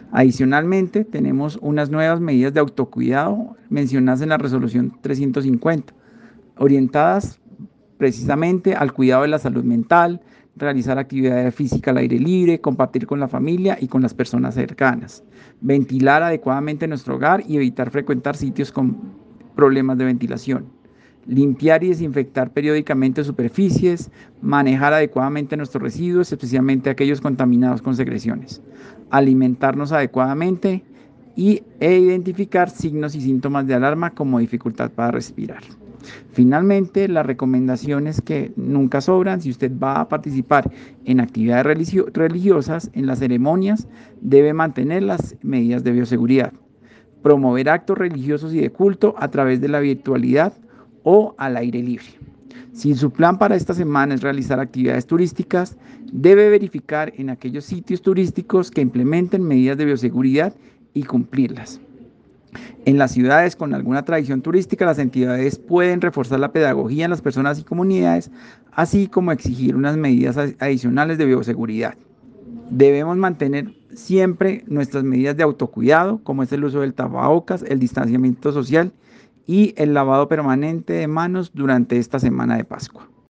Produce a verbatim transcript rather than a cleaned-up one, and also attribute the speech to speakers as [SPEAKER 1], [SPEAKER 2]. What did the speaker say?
[SPEAKER 1] Adicionalmente, tenemos unas nuevas medidas de autocuidado mencionadas en la resolución trescientos cincuenta, orientadas precisamente al cuidado de la salud mental, realizar actividad física al aire libre, compartir con la familia y con las personas cercanas, ventilar adecuadamente nuestro hogar y evitar frecuentar sitios con problemas de ventilación, limpiar y desinfectar periódicamente superficies, manejar adecuadamente nuestros residuos, especialmente aquellos contaminados con secreciones, alimentarnos adecuadamente y, e identificar signos y síntomas de alarma como dificultad para respirar. Finalmente, las recomendaciones que nunca sobran: si usted va a participar en actividades religio religiosas, en las ceremonias, debe mantener las medidas de bioseguridad, promover actos religiosos y de culto a través de la virtualidad o al aire libre. Si su plan para esta semana es realizar actividades turísticas, debe verificar en aquellos sitios turísticos que implementen medidas de bioseguridad y cumplirlas. En las ciudades con alguna tradición turística, las entidades pueden reforzar la pedagogía en las personas y comunidades, así como exigir unas medidas adicionales de bioseguridad. Debemos mantener siempre nuestras medidas de autocuidado, como es el uso del tapabocas, el distanciamiento social y el lavado permanente de manos durante esta semana de Pascua.